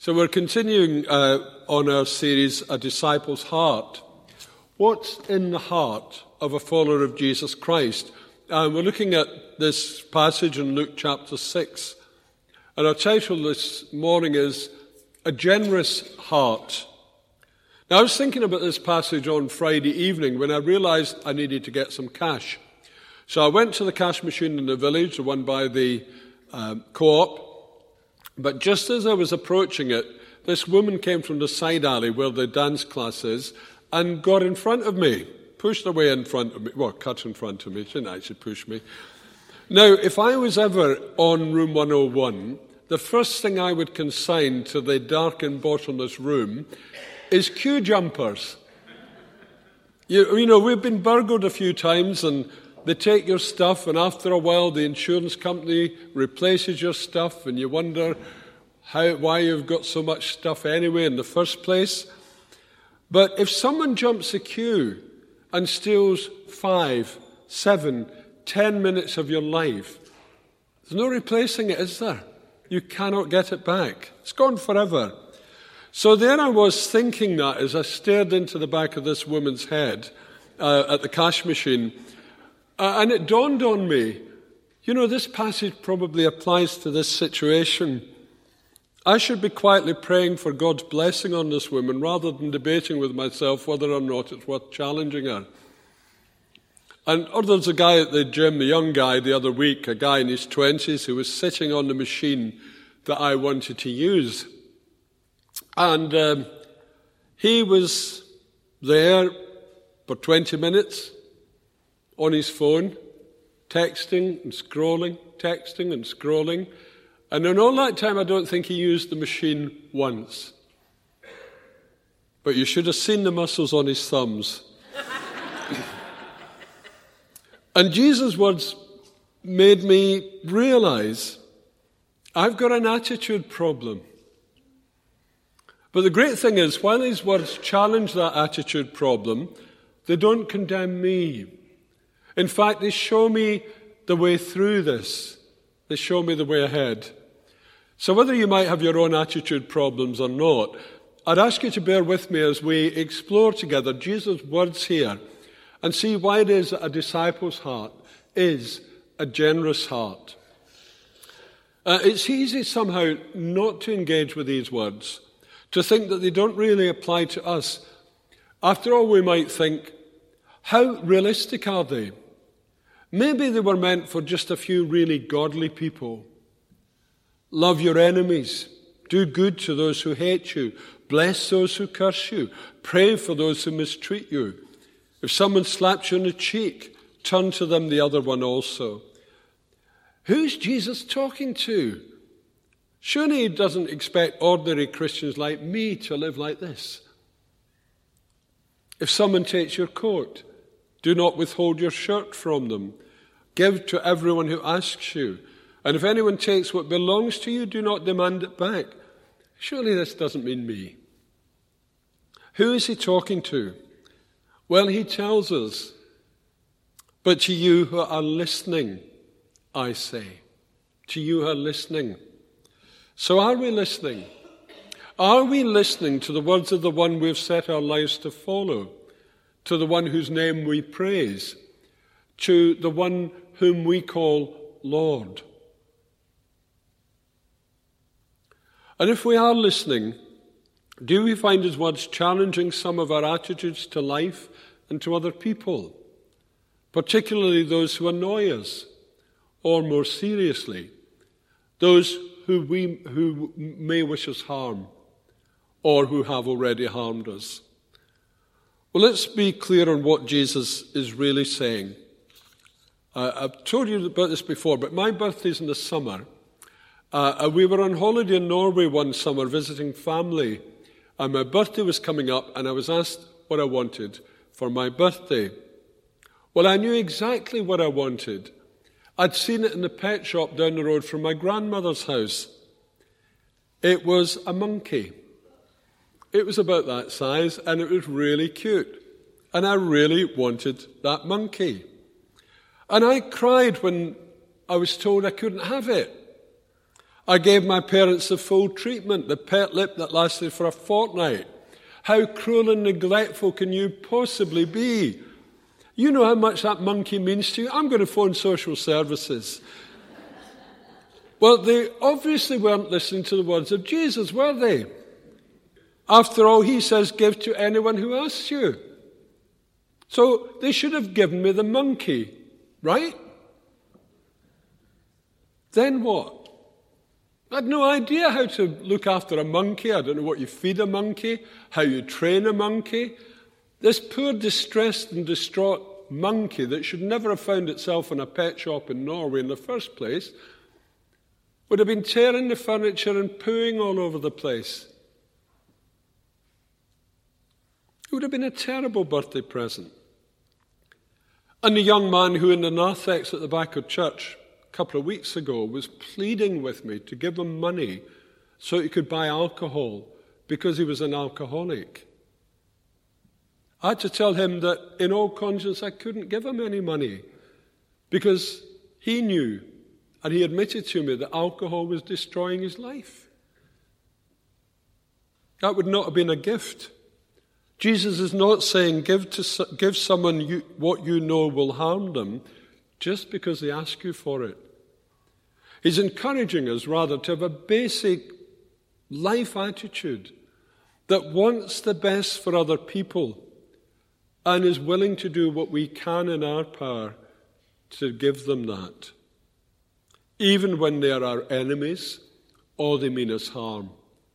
So we're continuing on our series, A Disciple's Heart. What's in the heart of a follower of Jesus Christ? We're looking at this passage in Luke chapter 6. And our title this morning is A Generous Heart. Now, I was thinking about this passage on Friday evening when I realized I needed to get some cash. So I went to the cash machine in the village, the one by the co-op. But just as I was approaching it, this woman came from the side alley where the dance class is and got in front of me, pushed away in front of me, well, cut in front of me, she didn't actually push me. Now, if I was ever on room 101, the first thing I would consign to the dark and bottomless room is queue jumpers. You know, we've been burgled a few times and they take your stuff, and after a while the insurance company replaces your stuff and you wonder why you've got so much stuff anyway in the first place. But if someone jumps the queue and steals 5, 7, 10 minutes of your life, there's no replacing it, is there? You cannot get it back. It's gone forever. So there I was thinking that as I stared into the back of this woman's head at the cash machine. And it dawned on me, you know, this passage probably applies to this situation. I should be quietly praying for God's blessing on this woman rather than debating with myself whether or not it's worth challenging her. Or there's a guy at the gym, a young guy the other week, a guy in his 20s who was sitting on the machine that I wanted to use. And he was there for 20 minutes. On his phone, texting and scrolling. And in all that time, I don't think he used the machine once. But you should have seen the muscles on his thumbs. And Jesus' words made me realize I've got an attitude problem. But the great thing is, while his words challenge that attitude problem, they don't condemn me. In fact, they show me the way through this. They show me the way ahead. So whether you might have your own attitude problems or not, I'd ask you to bear with me as we explore together Jesus' words here and see why it is that a disciple's heart is a generous heart. It's easy somehow not to engage with these words, to think that they don't really apply to us. After all, we might think, how realistic are they? Maybe they were meant for just a few really godly people. Love your enemies. Do good to those who hate you. Bless those who curse you. Pray for those who mistreat you. If someone slaps you on the cheek, turn to them the other one also. Who's Jesus talking to? Surely he doesn't expect ordinary Christians like me to live like this. If someone takes your coat, do not withhold your shirt from them. Give to everyone who asks you. And if anyone takes what belongs to you, do not demand it back. Surely this doesn't mean me. Who is he talking to? Well, he tells us, but to you who are listening, I say. To you who are listening. So are we listening? Are we listening to the words of the one we've set our lives to follow? To the one whose name we praise? To the one whom we call Lord? And if we are listening, do we find his words challenging some of our attitudes to life and to other people, particularly those who annoy us, or more seriously, those who may wish us harm, or who have already harmed us? Well, let's be clear on what Jesus is really saying. I've told you about this before, but my birthday's in the summer. We were on holiday in Norway one summer visiting family, and my birthday was coming up, and I was asked what I wanted for my birthday. Well, I knew exactly what I wanted. I'd seen it in the pet shop down the road from my grandmother's house. It was a monkey. It was about that size, and it was really cute. And I really wanted that monkey. And I cried when I was told I couldn't have it. I gave my parents the full treatment, the pet lip that lasted for a fortnight. How cruel and neglectful can you possibly be? You know how much that monkey means to you. I'm going to phone social services. Well, they obviously weren't listening to the words of Jesus, were they? After all, he says, give to anyone who asks you. So they should have given me the monkey, right? Then what? I had no idea how to look after a monkey. I don't know what you feed a monkey, how you train a monkey. This poor, distressed and distraught monkey that should never have found itself in a pet shop in Norway in the first place would have been tearing the furniture and pooing all over the place. It would have been a terrible birthday present. And the young man who in the narthex at the back of church a couple of weeks ago was pleading with me to give him money so he could buy alcohol because he was an alcoholic. I had to tell him that in all conscience I couldn't give him any money because he knew and he admitted to me that alcohol was destroying his life. That would not have been a gift. Jesus is not saying give someone what you know will harm them just because they ask you for it. He's encouraging us rather to have a basic life attitude that wants the best for other people and is willing to do what we can in our power to give them that, even when they are our enemies or they mean us harm.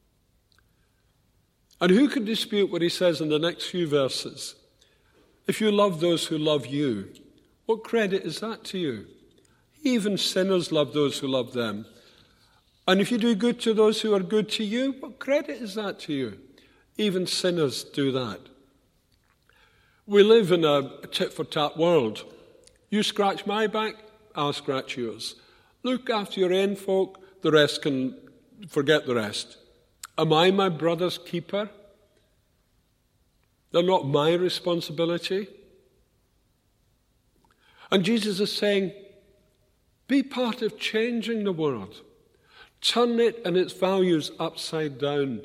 And who can dispute what he says in the next few verses? If you love those who love you, what credit is that to you? Even sinners love those who love them. And if you do good to those who are good to you, what credit is that to you? Even sinners do that. We live in a tit-for-tat world. You scratch my back, I'll scratch yours. Look after your own folk, the rest can forget the rest. Am I my brother's keeper? They're not my responsibility. And Jesus is saying, be part of changing the world. Turn it and its values upside down.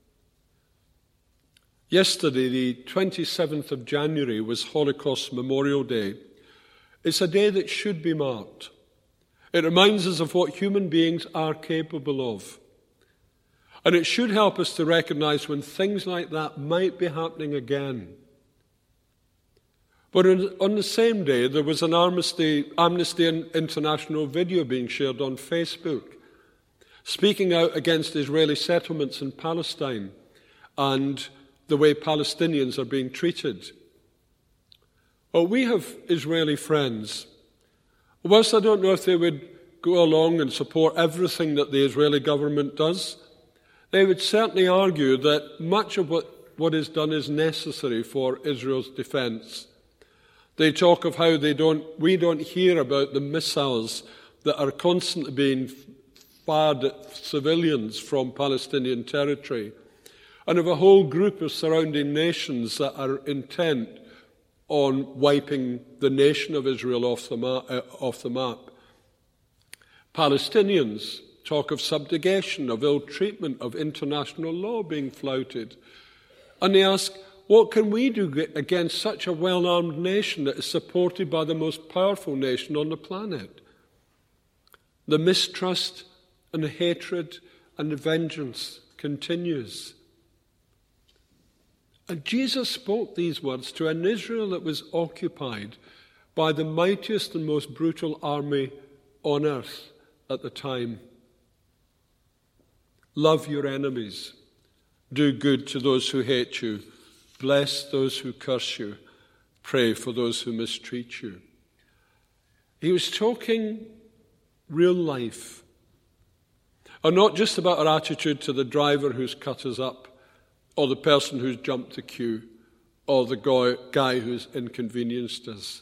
Yesterday, the 27th of January, was Holocaust Memorial Day. It's a day that should be marked. It reminds us of what human beings are capable of. And it should help us to recognize when things like that might be happening again. But on the same day, there was an Amnesty International video being shared on Facebook, speaking out against Israeli settlements in Palestine and the way Palestinians are being treated. Well, we have Israeli friends. Whilst I don't know if they would go along and support everything that the Israeli government does, they would certainly argue that much of what is done is necessary for Israel's defense. They talk of how we don't hear about the missiles that are constantly being fired at civilians from Palestinian territory, and of a whole group of surrounding nations that are intent on wiping the nation of Israel off the map. Palestinians talk of subjugation, of ill treatment, of international law being flouted. And they ask, what can we do against such a well-armed nation that is supported by the most powerful nation on the planet? The mistrust and the hatred and the vengeance continues. And Jesus spoke these words to an Israel that was occupied by the mightiest and most brutal army on earth at the time. Love your enemies. Do good to those who hate you. Bless those who curse you. Pray for those who mistreat you. He was talking real life. And not just about our attitude to the driver who's cut us up, or the person who's jumped the queue, or the guy who's inconvenienced us.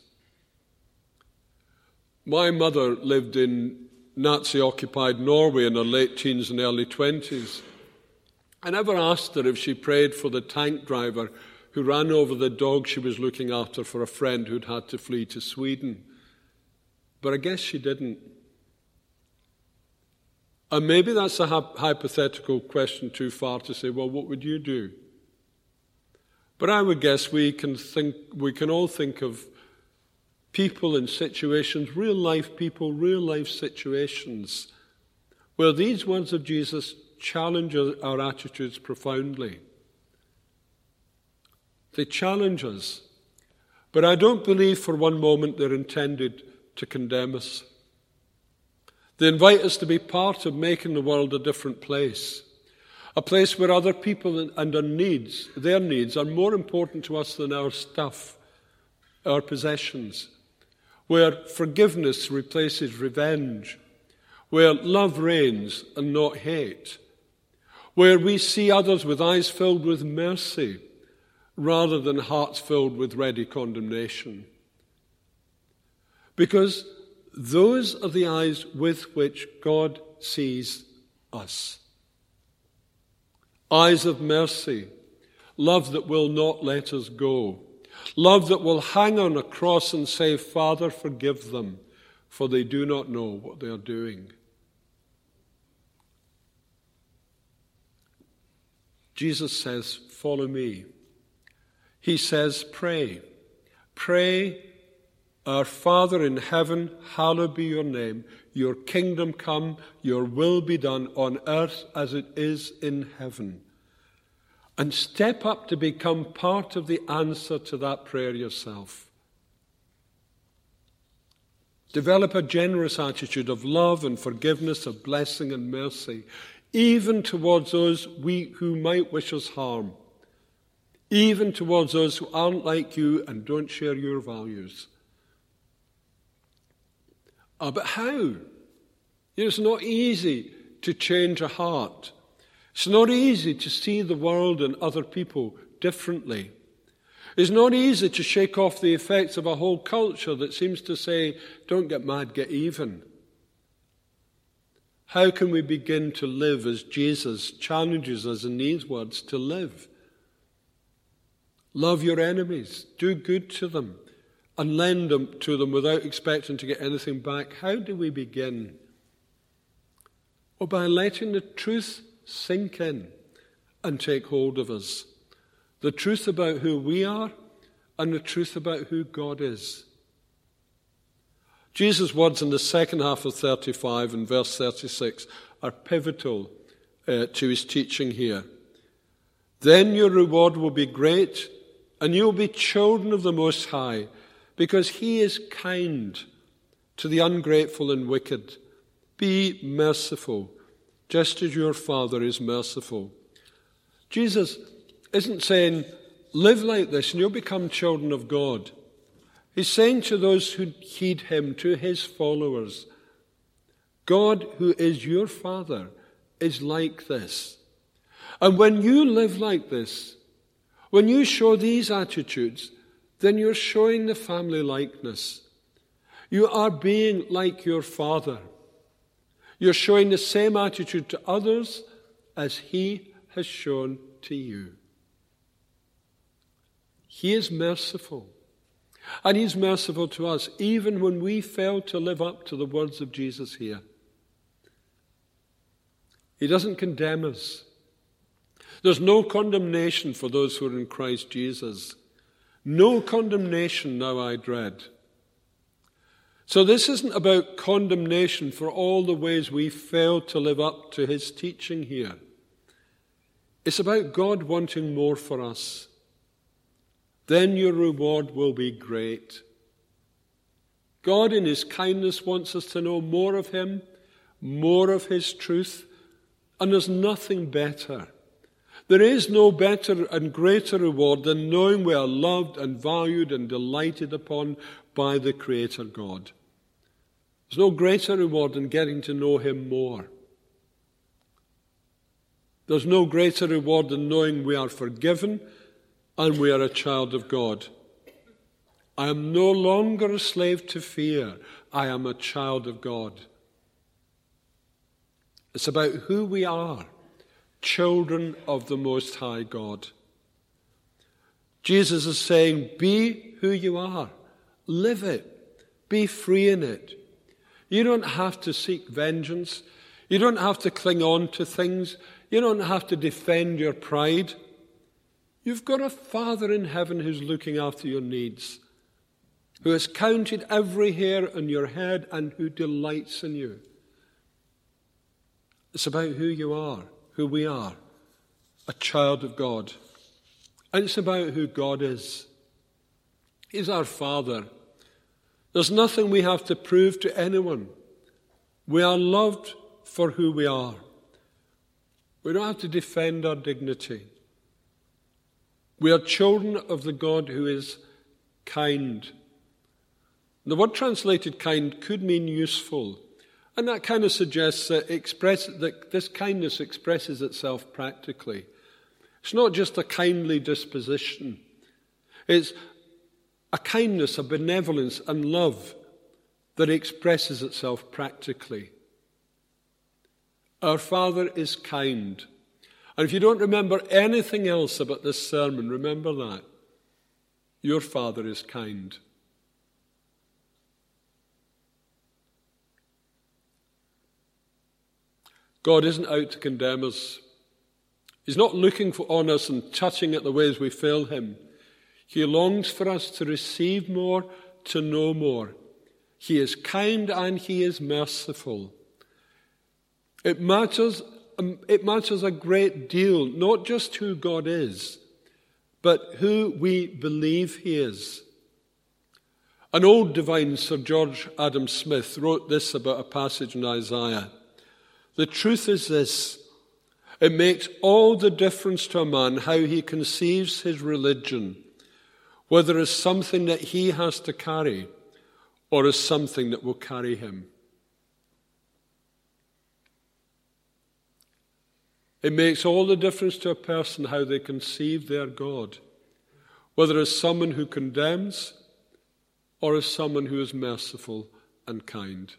My mother lived in Nazi-occupied Norway in her late teens and early 20s. I never asked her if she prayed for the tank driver who ran over the dog she was looking after for a friend who'd had to flee to Sweden. But I guess she didn't. And maybe that's a hypothetical question too far to say, well, what would you do? But I would guess we can all think of people in situations, real life people, real life situations, where these words of Jesus challenge our attitudes profoundly. They challenge us. But I don't believe for one moment they're intended to condemn us. They invite us to be part of making the world a different place. A place where other people and their needs are more important to us than our stuff, our possessions. Where forgiveness replaces revenge. Where love reigns and not hate. Where we see others with eyes filled with mercy rather than hearts filled with ready condemnation. Because those are the eyes with which God sees us. Eyes of mercy, love that will not let us go, love that will hang on a cross and say, Father, forgive them, for they do not know what they are doing. Jesus says, follow me. He says, pray. Pray, our Father in heaven, hallowed be your name. Your kingdom come, your will be done on earth as it is in heaven. And step up to become part of the answer to that prayer yourself. Develop a generous attitude of love and forgiveness, of blessing and mercy, even towards those who might wish us harm. Even towards those who aren't like you and don't share your values. But how? It's not easy to change a heart. It's not easy to see the world and other people differently. It's not easy to shake off the effects of a whole culture that seems to say, don't get mad, get even. How can we begin to live as Jesus challenges us in these words to live? Love your enemies, do good to them, and lend them to them without expecting to get anything back. How do we begin? Well, by letting the truth sink in and take hold of us. The truth about who we are and the truth about who God is. Jesus' words in the second half of 35 and verse 36 are pivotal to his teaching here. Then your reward will be great, and you will be children of the Most High, because he is kind to the ungrateful and wicked. Be merciful, just as your Father is merciful. Jesus isn't saying, live like this and you'll become children of God. He's saying to those who heed him, to his followers, God, who is your Father, is like this. And when you live like this, when you show these attitudes, then you're showing the family likeness. You are being like your Father. You're showing the same attitude to others as he has shown to you. He is merciful. And he's merciful to us, even when we fail to live up to the words of Jesus here. He doesn't condemn us. There's no condemnation for those who are in Christ Jesus. No condemnation now I dread. So this isn't about condemnation for all the ways we fail to live up to his teaching here. It's about God wanting more for us. Then your reward will be great. God in his kindness wants us to know more of him, more of his truth, and there's nothing better. There is no better and greater reward than knowing we are loved and valued and delighted upon by the Creator God. There's no greater reward than getting to know him more. There's no greater reward than knowing we are forgiven and we are a child of God. I am no longer a slave to fear. I am a child of God. It's about who we are, children of the Most High God. Jesus is saying, be who you are. Live it. Be free in it. You don't have to seek vengeance. You don't have to cling on to things. You don't have to defend your pride. You've got a Father in heaven who's looking after your needs, who has counted every hair on your head and who delights in you. It's about who you are, who we are, a child of God. And it's about who God is. He's our Father. There's nothing we have to prove to anyone. We are loved for who we are. We don't have to defend our dignity. We are children of the God who is kind. The word translated kind could mean useful. And that kind of suggests that this kindness expresses itself practically. It's not just a kindly disposition. It's a kindness, a benevolence and love that expresses itself practically. Our Father is kind. And if you don't remember anything else about this sermon, remember that. Your Father is kind. God isn't out to condemn us. He's not looking on us and touching at the ways we fail him. He longs for us to receive more, to know more. He is kind and he is merciful. It matters a great deal, not just who God is, but who we believe he is. An old divine, Sir George Adam Smith, wrote this about a passage in Isaiah. The truth is this: it makes all the difference to a man how he conceives his religion, whether as something that he has to carry or as something that will carry him. It makes all the difference to a person how they conceive their God, whether as someone who condemns or as someone who is merciful and kind.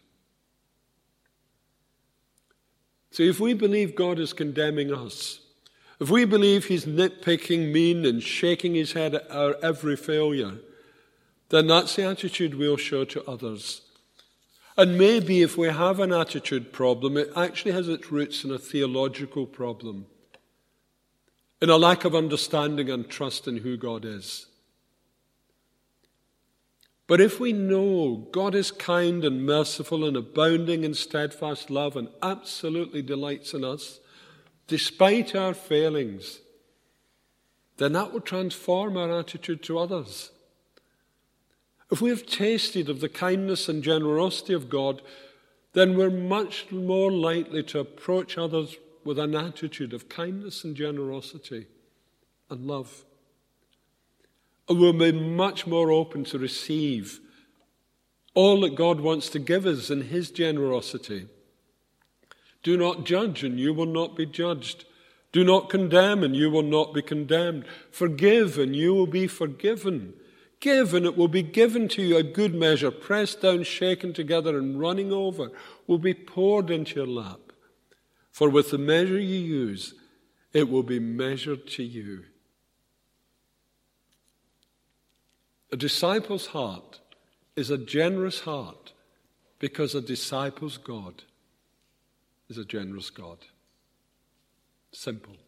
So if we believe God is condemning us, if we believe he's nitpicking, mean, and shaking his head at our every failure, then that's the attitude we'll show to others. And maybe if we have an attitude problem, it actually has its roots in a theological problem, in a lack of understanding and trust in who God is. But if we know God is kind and merciful and abounding in steadfast love and absolutely delights in us, despite our failings, then that will transform our attitude to others. If we have tasted of the kindness and generosity of God, then we're much more likely to approach others with an attitude of kindness and generosity and love. And we'll be much more open to receive all that God wants to give us in his generosity. Do not judge, and you will not be judged. Do not condemn, and you will not be condemned. Forgive, and you will be forgiven. Give, and it will be given to you. A good measure, pressed down, shaken together, and running over, will be poured into your lap. For with the measure you use, it will be measured to you. A disciple's heart is a generous heart because a disciple's God is a generous God. Simple.